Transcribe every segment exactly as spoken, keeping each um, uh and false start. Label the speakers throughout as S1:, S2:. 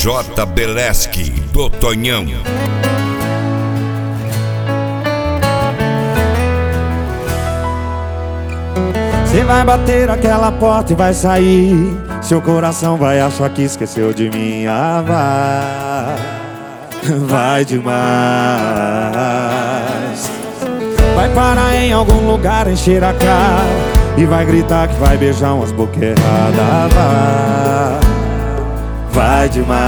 S1: J. Beleski, do Tonhão.
S2: Você vai bater aquela porta e vai sair, seu coração vai achar que esqueceu de mim. Ah, vai, vai demais. Vai parar em algum lugar, encher a cara e vai gritar que vai beijar umas bocas erradas. Vai, vai demais.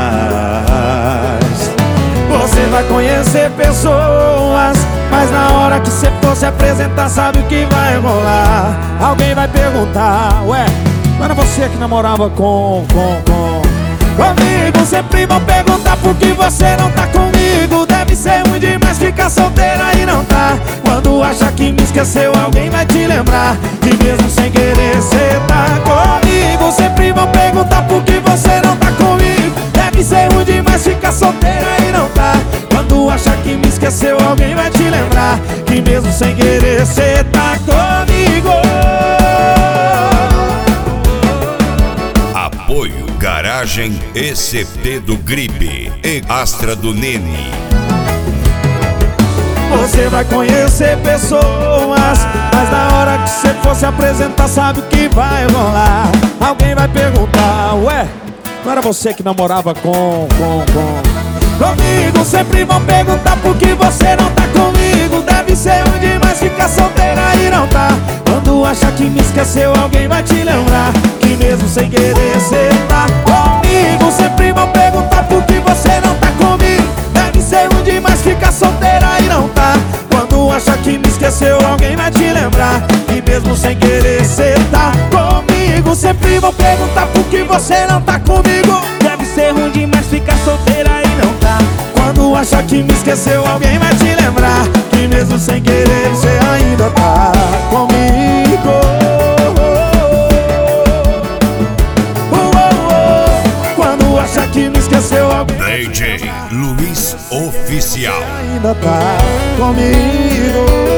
S2: Você vai conhecer pessoas, mas na hora que você for se apresentar, sabe o que vai rolar? Alguém vai perguntar: ué, não era você que namorava com, com, com comigo? Sempre vão perguntar por que você não tá comigo. Deve ser ruim demais ficar solteira e não tá. Quando acha que me esqueceu, alguém vai te lembrar que mesmo sem querer você tá comigo. Sempre vão perguntar por que você não tá comigo. Deve ser ruim demais ficar solteira e não tá. Quando acha que me esqueceu, alguém vai te lembrar que mesmo sem querer você tá comigo.
S1: Apoio Garagem E C P do Gripe e Astra do Nene.
S2: Você vai conhecer pessoas, mas na hora que você for se apresentar, sabe o que vai rolar? Alguém vai perguntar: ué, não era você que namorava com, com, com comigo? Sempre vão perguntar por que você não tá comigo. Deve ser ruim demais ficar solteira e não tá. Quando acha que me esqueceu, alguém vai te lembrar que mesmo sem querer você tá comigo. Sempre vão perguntar por que você não tá comigo. Deve ser ruim demais ficar solteira e não tá. Quando acha que me esqueceu, alguém vai te lembrar que mesmo sem querer você tá comigo. Sempre vão perguntar por que você não tá comigo.
S3: Deve ser ruim demais ficar solteira e não tá.
S2: Quando acha que me esqueceu, alguém vai te lembrar que mesmo sem querer você ainda tá comigo. uh, uh, uh. Quando acha que me esqueceu, alguém
S1: D J Luiz Oficial
S2: ainda tá comigo.